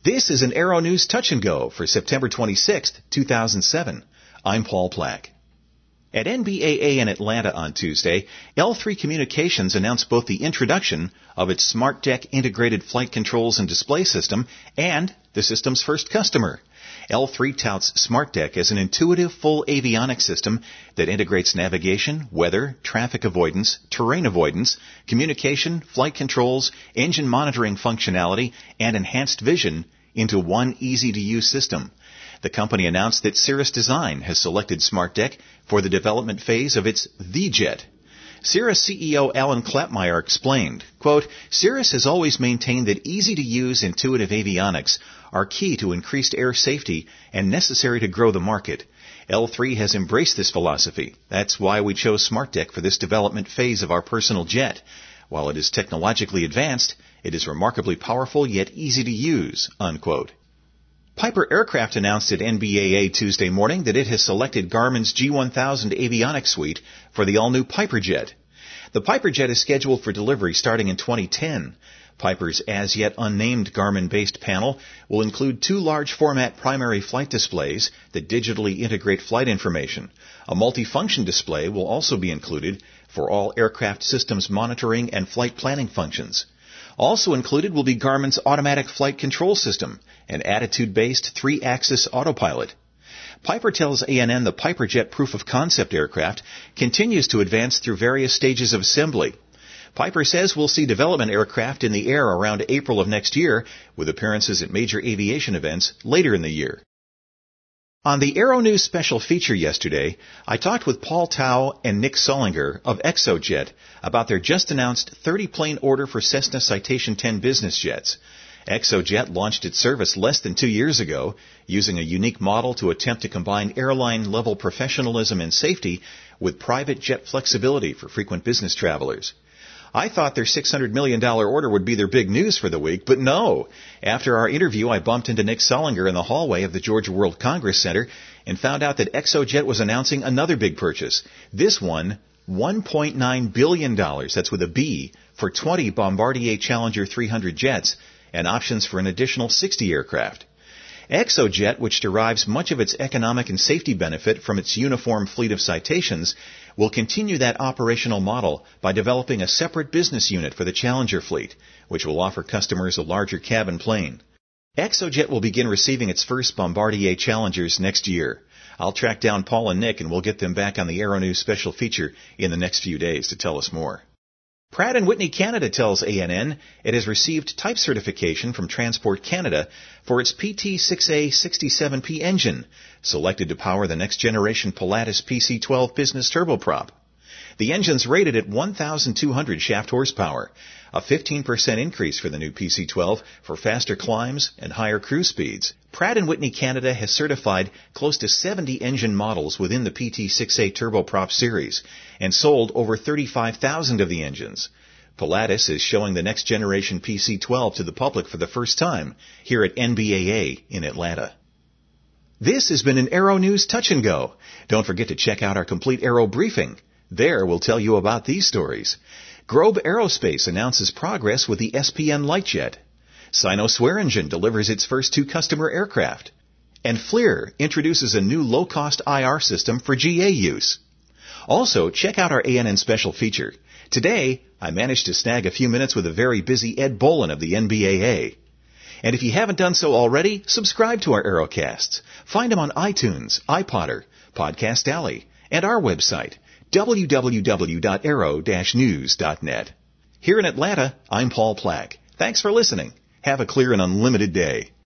This is an Aero News Touch and Go for September 26, 2007. I'm Paul Plack. At NBAA in Atlanta on Tuesday, L3 Communications announced both the introduction of its SmartDeck integrated flight controls and display system and the system's first customer. L3 touts SmartDeck as an intuitive full avionics system that integrates navigation, weather, traffic avoidance, terrain avoidance, communication, flight controls, engine monitoring functionality, and enhanced vision into one easy-to-use system. The company announced that Cirrus Design has selected SmartDeck for the development phase of its The-Jet. Cirrus CEO Alan Klapmeyer explained, quote, Cirrus has always maintained that easy-to-use intuitive avionics are key to increased air safety and necessary to grow the market. L3 has embraced this philosophy. That's why we chose SmartDeck for this development phase of our personal jet. While it is technologically advanced, it is remarkably powerful yet easy to use, unquote. Piper Aircraft announced at NBAA Tuesday morning that it has selected Garmin's G1000 avionics suite for the all-new Piper Jet. The Piper Jet is scheduled for delivery starting in 2010. Piper's as-yet unnamed Garmin-based panel will include two large-format primary flight displays that digitally integrate flight information. A multifunction display will also be included for all aircraft systems monitoring and flight planning functions. Also included will be Garmin's automatic flight control system, an attitude-based 3-axis autopilot. Piper tells ANN the Piper Jet proof-of-concept aircraft continues to advance through various stages of assembly. Piper says we'll see development aircraft in the air around April of next year, with appearances at major aviation events later in the year. On the Aero News special feature yesterday, I talked with Paul Tao and Nick Sullinger of ExoJet about their just-announced 30-plane order for Cessna Citation 10 business jets. ExoJet launched its service less than 2 years ago, using a unique model to attempt to combine airline-level professionalism and safety with private jet flexibility for frequent business travelers. I thought their $600 million order would be their big news for the week, but no. After our interview, I bumped into Nick Sullinger in the hallway of the Georgia World Congress Center and found out that ExoJet was announcing another big purchase. This one, $1.9 billion, that's with a B, for 20 Bombardier Challenger 300 jets and options for an additional 60 aircraft. ExoJet, which derives much of its economic and safety benefit from its uniform fleet of Citations, will continue that operational model by developing a separate business unit for the Challenger fleet, which will offer customers a larger cabin plane. ExoJet will begin receiving its first Bombardier Challengers next year. I'll track down Paul and Nick and we'll get them back on the Aero News special feature in the next few days to tell us more. Pratt & Whitney Canada tells ANN it has received type certification from Transport Canada for its PT6A-67P engine, selected to power the next-generation Pilatus PC-12 business turboprop. The engine's rated at 1,200 shaft horsepower, a 15% increase for the new PC-12 for faster climbs and higher cruise speeds. Pratt & Whitney Canada has certified close to 70 engine models within the PT6A turboprop series and sold over 35,000 of the engines. Pilatus is showing the next-generation PC-12 to the public for the first time here at NBAA in Atlanta. This has been an Aero News Touch and Go. Don't forget to check out our complete Aero briefing. There we'll tell you about these stories. Grobe Aerospace announces progress with the SPN Lightjet. Sino-Swearingen delivers its first 2 customer aircraft. And FLIR introduces a new low-cost IR system for GA use. Also, check out our ANN special feature. Today, I managed to snag a few minutes with a very busy Ed Bolin of the NBAA. And if you haven't done so already, subscribe to our Aerocasts. Find them on iTunes, iPodder, Podcast Alley, and our website, www.aero-news.net. Here in Atlanta, I'm Paul Plack. Thanks for listening. Have a clear and unlimited day.